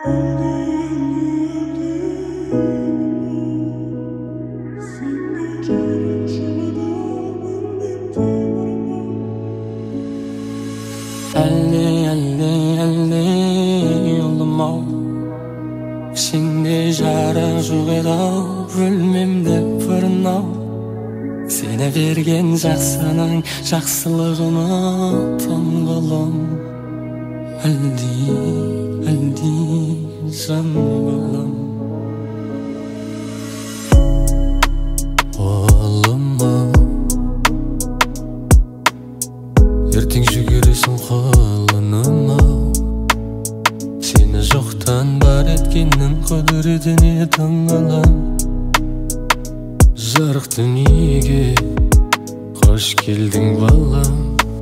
Yolum Şimdi жарық жоқ еді бөлмемде пырнау Сені берген жақсының жақсылығына таңғалам әлди жан балам Олым-ау ертең жүгіресің қалыным-ау Сені жоқтан бар еткеннің құдіретіне таңғалам Жарық дүниеге қош келдің балам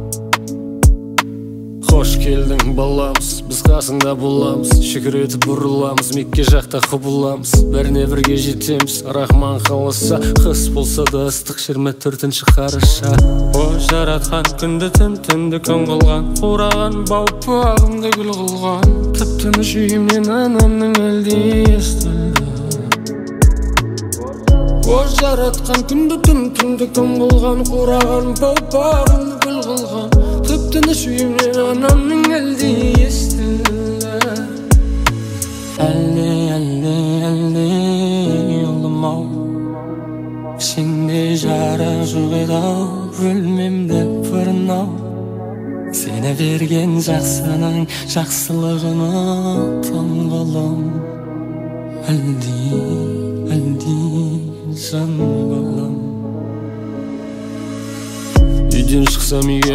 Қош келдің баламыз, біз қасыңда боламыз Шүкір етіп бұрыламыз, Мекке жақта құбыламыз Бәріне бірге жетеміз, Рахман қаласа Қыс болса да ыстық 24-ші қараша О жаратқан күнді түнді күн қылған Қураған бау-бағымды гүл қылған Тып-тыныш үйімнен анамның әлде естілді О жаратқан күнді түнді күн қылған Қураған бау-бағымды гүл қылған Тып-тыныш үйімнен анамның әлде естілді Әлде Yolum-ау Сенде жарық жоқ еді бөлмемде пырнау Сені берген жақсының жақсылығына таңғалам әлди жан балам Үйден шықсам үйге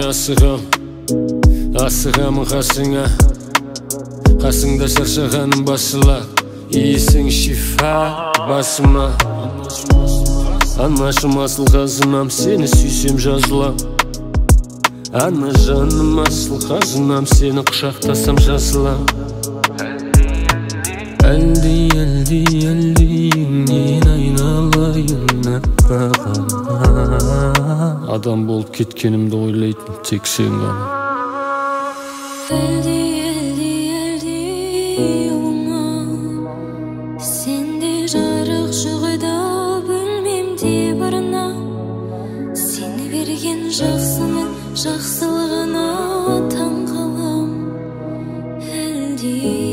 асығам қасыңа Қасыңда шаршағаным басыла Иесің шифа басыма Анашым асыл қазынам Сені сүйсем жазылам Ана жаным асыл қазынам Сені құшақтасам жазылам Әлдейіңнен айналайын аппағым Адам болып кеткенімді ойлайтын тек сен ғана Yolum-ау Сенде жарық жоқ еді бөлмемде пырнау Сені берген жақсының жақсылығына таңғалам әлде